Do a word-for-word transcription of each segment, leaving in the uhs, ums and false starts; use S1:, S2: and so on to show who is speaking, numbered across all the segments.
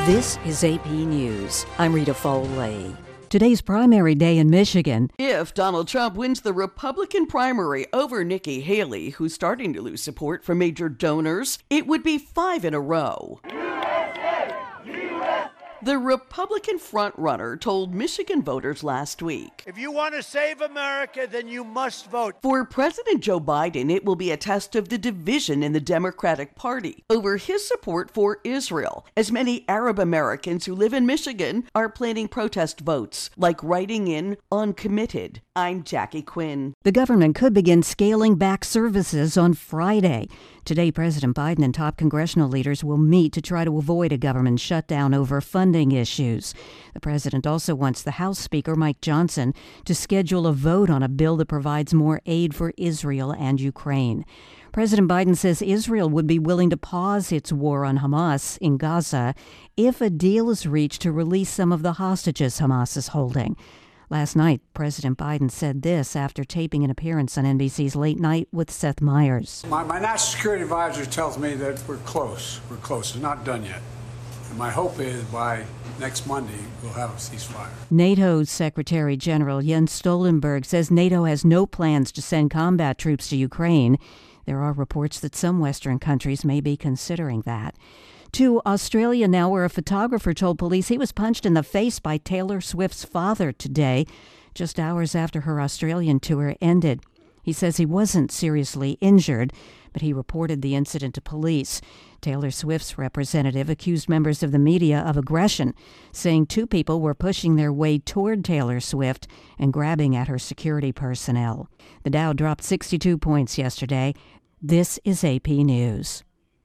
S1: This is A P News. I'm Rita Foley. Today's primary day in Michigan.
S2: If Donald Trump wins the Republican primary over Nikki Haley, who's starting to lose support from major donors, it would be five in a row. U S A! U S A! The Republican frontrunner told Michigan voters last week,
S3: if you want to save America, then you must vote.
S2: For President Joe Biden, it will be a test of the division in the Democratic Party over his support for Israel, as many Arab Americans who live in Michigan are planning protest votes, like writing in uncommitted. I'm Jackie Quinn.
S1: The government could begin scaling back services on Friday. Today, President Biden and top congressional leaders will meet to try to avoid a government shutdown over funding issues. The president also wants the House Speaker, Mike Johnson, to schedule a vote on a bill that provides more aid for Israel and Ukraine. President Biden says Israel would be willing to pause its war on Hamas in Gaza if a deal is reached to release some of the hostages Hamas is holding. Last night, President Biden said this after taping an appearance on N B C's Late Night with Seth Meyers.
S4: My, my national security advisor tells me that we're close. We're close. It's not done yet. And my hope is by next Monday, we'll have a ceasefire.
S1: NATO's Secretary General Jens Stoltenberg says NATO has no plans to send combat troops to Ukraine. There are reports that some Western countries may be considering that. To Australia now, where a photographer told police he was punched in the face by Taylor Swift's father today, just hours after her Australian tour ended. He says he wasn't seriously injured, but he reported the incident to police. Taylor Swift's representative accused members of the media of aggression, saying two people were pushing their way toward Taylor Swift and grabbing at her security personnel. The Dow dropped sixty-two points yesterday. This is A P News.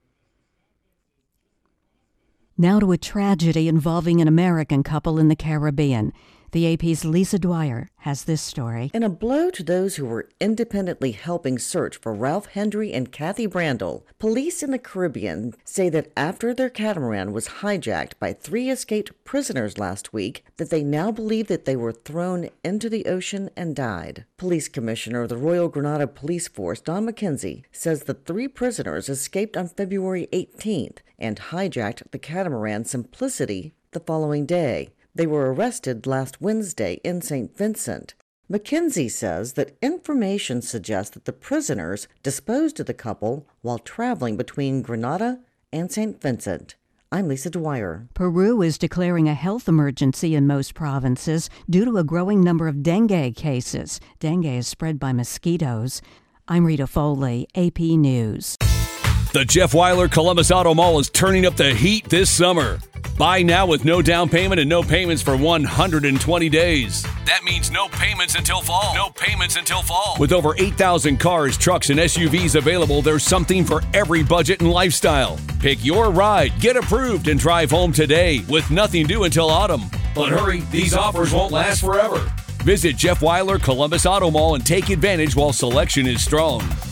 S1: Now to a tragedy involving an American couple in the Caribbean. The A P's Lisa Dwyer has this story.
S5: In a blow to those who were independently helping search for Ralph Hendry and Kathy Brandel, police in the Caribbean say that after their catamaran was hijacked by three escaped prisoners last week, that they now believe that they were thrown into the ocean and died. Police Commissioner of the Royal Grenada Police Force, Don McKenzie, says the three prisoners escaped on February eighteenth and hijacked the catamaran Simplicity the following day. They were arrested last Wednesday in Saint Vincent. McKenzie says that information suggests that the prisoners disposed of the couple while traveling between Grenada and Saint Vincent. I'm Lisa Dwyer.
S1: Peru is declaring a health emergency in most provinces due to a growing number of dengue cases. Dengue is spread by mosquitoes. I'm Rita Foley, A P News.
S6: The Jeff Weiler Columbus Auto Mall is turning up the heat this summer. Buy now with no down payment and no payments for one hundred twenty days. That means no payments until fall. No payments until fall. With over eight thousand cars, trucks, and S U Vs available, there's something for every budget and lifestyle. Pick your ride, get approved, and drive home today with nothing due until autumn. But hurry, these offers won't last forever. Visit Jeff Weiler Columbus Auto Mall and take advantage while selection is strong.